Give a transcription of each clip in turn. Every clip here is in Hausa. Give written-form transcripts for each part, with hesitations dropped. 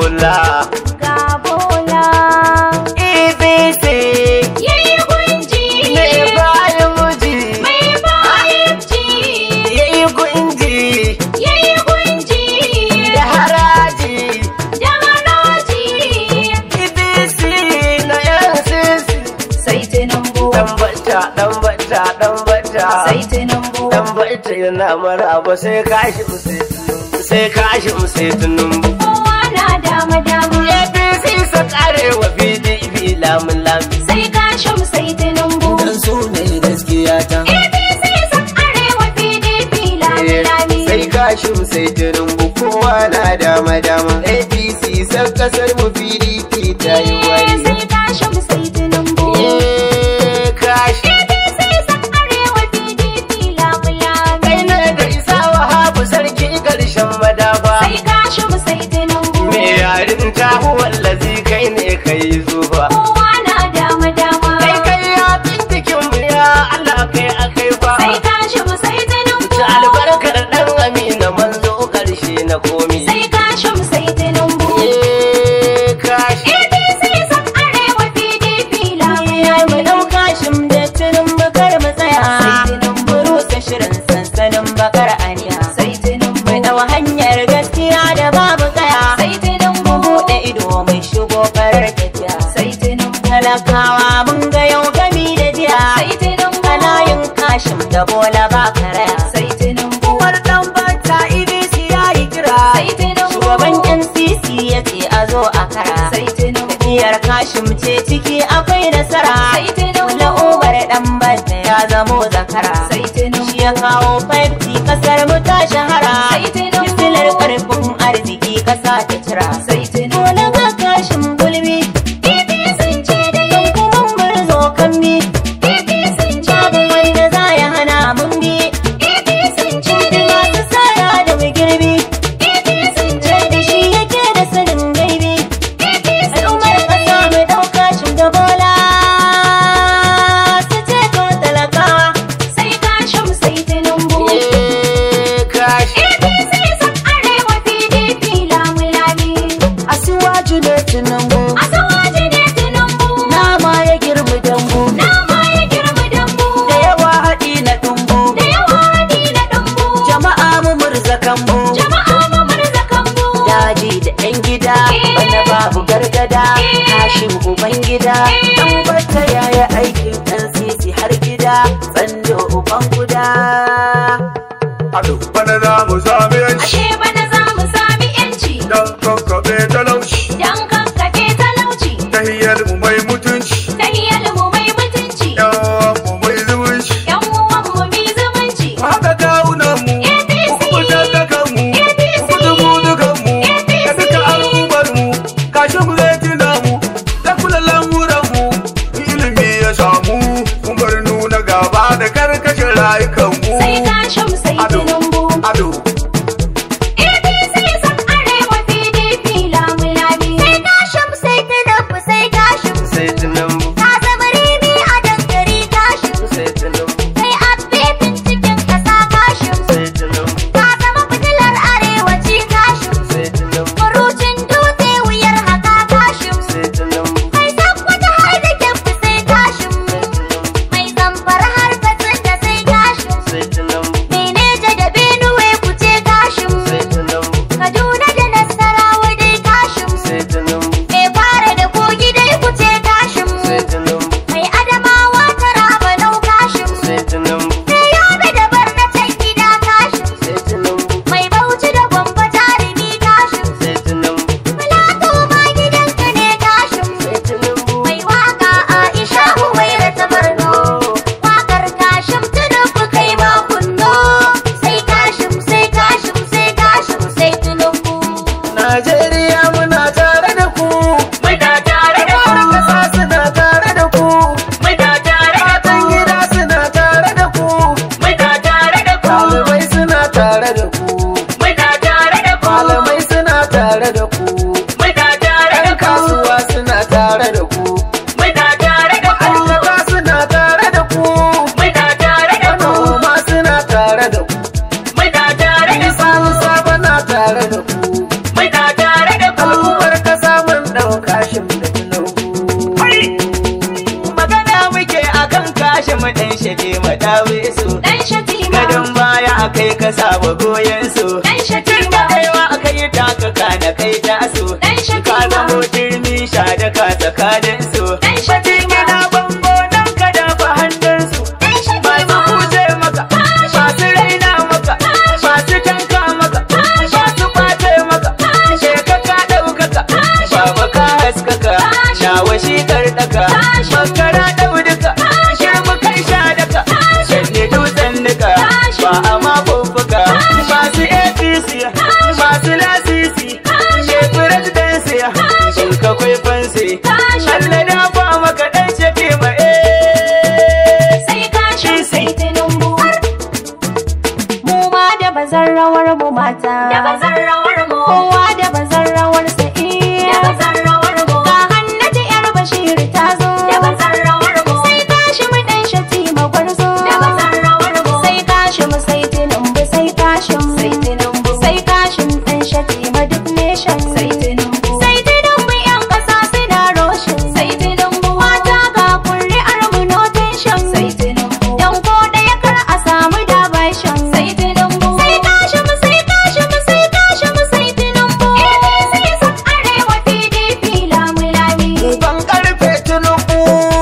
bola. Ga bola. EBC. Yayi gunji. Mai bayan muji. Mai bayan ji. Yayi gunji. Yayi gunji. Da haraji. Da haraji. EBC na yan sisi. Sai Tinubu. Dan bata. Sai Tinubu. Dan bata yana maraba sai kashi sai Tinubu. Kowa na dama. APC sa karewa PDP lamun. Sai Kashim sai Tinubu. Dan su ne gaskiya ta. APC sun arewa PDP lami. Sai Kashim sai Tinubu kowa na dama. APC san kasar mu PDP ta yi wari. Sai Kashim sai Tinubu. Kashi. APC sun arewa PDP lami. Kai ne da isa wahabu sarki karshen madafa. Sai Kashim sai Tinubu. Me yarin ta wallazi kai ne kai zuba. Kowa na dama. Kai ya bindikin mu ya Allah kai akai fa. Sai Kashim sai Tinubu. Ta albarkar dan Amina manzo karshe na komi. Sai Kashim sai Tinubu. Kashi. APC sun arewa PDP lami. Mu ɗauka shim da tunin bakar mu tsaya. Sai Tinubu. Rusa shirin sansanin bakar aniya. Sai Tinubu. Mu ɗau hanyar gaskiya da babu tsaya. Sai Tinubu. Mu buɗe ido mai shigo farar tafiya. Sai Tinubu. Talakawa mun ga yau gami da jiya. Sai Tinubu. Ana yin Kashim da bola ba karaya. Sai Tinubu. Uwar ɗan bata EBC ya yi kira. Sai Tinubu. Shugaban NCC ya ce a zo a kara. Sai Tinubu. Tafiyar Kashim ce ciki akwai nasara. Sai Tinubu. Wala Umar ɗan bata ya zamo zakara. Sai Tinubu. Shi ya kawo 5G kasar mu ta shahara. Sai Tinubu. Fitilar karfin arziki kasa ta cira. Sai Tinubu. Wala ga Kashim gulmi. APC ce da Kan kuma murzo kan mi. APC ce Babu wanda za ya hana mun bi. APC ce Da masu sara da mu girbi. APC ce Da shi yake da sanin gaibi. APC Al'ummar ƙasa mu ɗauka shi da bola. Su ceto talakawa. Sai Kashim sai Tinubu. Kashi. APC sun arewa PDP lami. Asuwaju ne Tinubu. Asawaji ne Tinubu. Nama ya girbi dambu. Nama ya girma dambu. Da yawa haɗi na ɗumbu. Da yawa ni na ɗumbu. Jama'a mu murza kambu. Jama'a mu murza kanmu. Daji da ɗan gida. Bana babu gargada. Kashin uban gida. Ɗan bata yaya aikin ɗan sisi har gida. Tsando uban guda. Ado bana za mu sami yanci Ashe bana za mu sami yanci. don kakkaɓe talauci. Dan kakkaɓe talauci. Tahiyar mu mai mutunci, Tahiyar mu mai mutunci. yawan mu mai zumunci. Yan uwan mu mi zumunci. Haka kawunan mu, APC. ku tattakan mu, APC. ku dubu dukan mu, APC. da duka al'ummar mu, kashe mu zai tuna mu, da kula lamuran mu, ilimi ya samu, mu bar nuna gaba da karkashin rayukan mu. Sai Kashim sai Ado, Tinubu. ado. APC sun arewa PDP lami. Sai Kashim sai Tinubu. Sai Kashim. Sai Tinubu. Ka zama rimi a dankari Kashim. Sai Tinubu. Sai abebin cikin ƙasa Kashim. Sai Tinubu. Ka zama fitilar arewaci Kashim. Sai Tinubu. Furucin dutse wuyar haka Kashim. Sai Tinubu. Mai sakwata har da kyamfi sai Kashim. Mai zamfara har katsin da sai Kashim. Sai Tinubu. Mai neja da Benue kuce Kashim. Sai Tinubu. Kaduna da Nasarawa dai Kashim. Sai Tinubu. Mai fara da kogi dai kuce Kashim. Sai Tinubu. Mai Adamawa Taraba nau Kashim. Sai Tinubu. Mai Yobe da Barna can gida Kashim. Sai Tinubu. Mai Bauchi da Gombe jarumi Kashim. Sai Tinubu. Filato ma gidanka ne Kashim. Sai Tinubu. Mai waka Aisha Huwaira ta Barno. Wakar Kashim Tinubu kai ma kunno. Sai Kashim sai Kashim sai Kashim sai Tinubu. Najeriya muna tare da ku. Muna tare da ku. Kasa suna tare da ku. Muna tare da Matan gida suna tare da ku. Muna tare da Malamai suna tare da ku. Muna tare da Malamai suna tare da ku. Muna tare Yan kasuwa suna tare da ku. Muna tare da Ma'aikata suna tare da ku. Muna tare Manoma suna tare da ku. Muna tare Isa Musa na tare da ku. Muna tare da Al'ummar wa goyon su. Dan Shatima. Kaiwa kai taka kana kai tasu. Dan Shatima. Ka zamo turmi sha da ka tsakanin su. Dan Shatima. Kina bango dan ka dafa hannun su. Dan Shatima. Masu kuje maka, masu raina maka, masu tanka maka, masu kwace maka, sheka ka ɗaukaka, baba ka haskaka, nawa shi karɗaka, makara ɗauduka, shirmu kai sha daka, shanne dutsen duka, ba a mafuffuka, masu APC, masu lasisi, ne presidency, sun ka kwaifansi, Allah dafa maka ɗan Shatima Sai Kashim sai Tinubu. Mu ma da bazan rawar mu mata. Da bazan rawar mu. Kowa da bazan rawar sa Da bazan rawar mu. Ga Hannatu yar Bashir ta zo. Da bazan rawar mu. Sai Kashim dan Shatima gwarzo. Da bazan rawar mu. Sai Kashim sai Tinubu sai Kashim. Sai Tinubu. Sai Kashim dan Shatima duk nation. Sai Tinubu. Sai Tinubu yan kasa suna roshin. Sai Tinubu. Mata ga kuri'ar mu no tension. Sai Tinubu. Dan ko ɗaya kar a samu dabashin. Sai Tinubu. Sai Kashim sai Kashim sai Kashim sai Tinubu. APC sun arewa PDP lamu-lami. Ban karfe Tinubu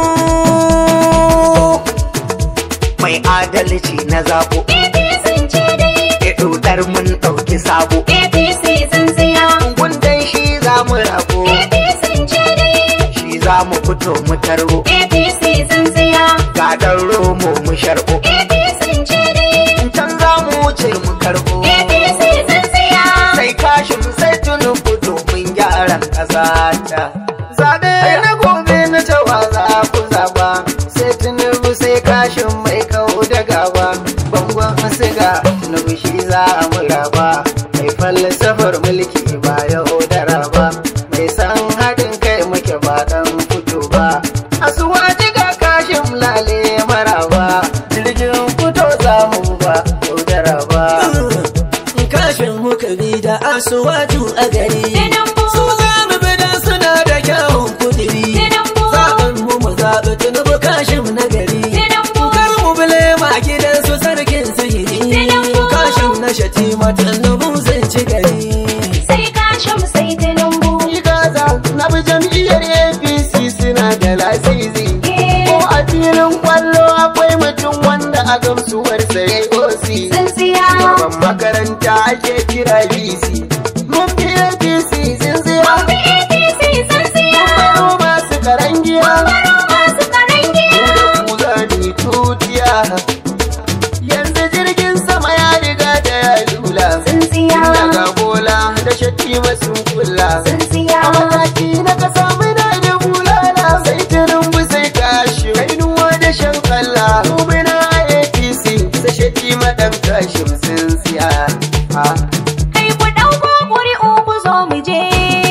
mai adalci na zabo. APC ce dai. Ɗudar mun ɗauki sabo. APC sun siya. Gundan shi za mu rabo. APC ce dai. Shi za mu fito mu tarbo. APC sun siya. Ga ɗan romo mu sharbo. APC ce dai. Can za mu wuce mu karbo. APC sun siya. Sai Kashim sai Tinubu domin gyaran ƙasa ta. Zaɓe na gobe na tawa za ku zaɓa. Sai Tinubu sai Kashim mai kawo da gaba. Bangon siga Tinubu shi za mu raba. Mai falsafar mulki ba yau da raba. Mai san haɗin kai muke ba ɗan fito ba. Asuwaji ga Kashim lale maraba. Jirgin fito za mu ba yau da raba. Kashin muka bi da asuwaju a gari. Tinubu. Su za mu bi dan suna da kyawun kudiri. Tinubu. Zaɓen mu zaɓi Tinubu Kashim na gari. Tinubu. Kar mu bile ma gidan su sarkin sihiri. Tinubu. Kashim na Shatima Tinubu zan ci gari. Sai Kashim sai Tinubu. Gaza na bi jam'iyyar APC suna da lasisi. Ko a filin kwallo akwai mutum wanda a gamsuwarsa ya yi OC. Sun siya. Ban makaranta ake kira BC. Mun fi APC sun siya. Mun bi APC sun siya. Baro masu karangiya. Baro masu karangiya. Mu da ku za ni tutiya. Yanzu jirgin sama ya riga da ya lula. Sun siya. Daga Bola da Shatima sun kula. Sun siya. A mataki na kasa muna da bulala. Sai Tinubu sai Kashim. Kainuwa da shan kalla. Muna APC sai Shatima dan Kashim sun siya. Kai ku ɗauko ƙuri'u ku zo mu je.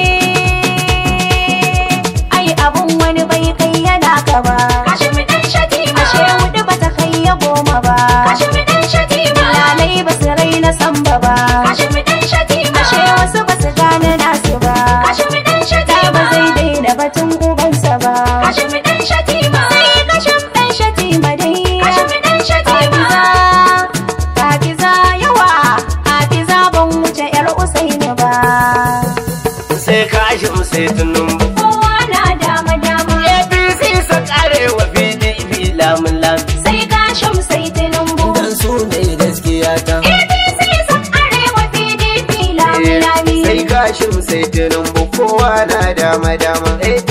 Ai abun wani bai kai yana gaba. Kashim ɗan Shatima. Ashe huɗu ba ta kai ya goma ba. Kashim ɗan Shatima. Lalai ba su raina samba ba. Kashim ɗan Shatima. Ashe wasu ba su gane nasu ba. Kashim ɗan Shatima. Ba zai daina batun ubansa ba. Kashim ɗan Shatima. Sai Kashim ɗan Shatima dai. Kashim ɗan Shatima. Hafiza yawa. Hafiza ban wuce 'yar Usaini ba. Sai Kashim sai Tinubu. Kowa na dama-dama. APC sa karewa PDP lamun lamun. Sai Kashim sai Tinubu. Dan su ne gaskiya ta. APC sun arewa PDP lami-lami. Sai Kashim sai Tinubu kowa na dama dama.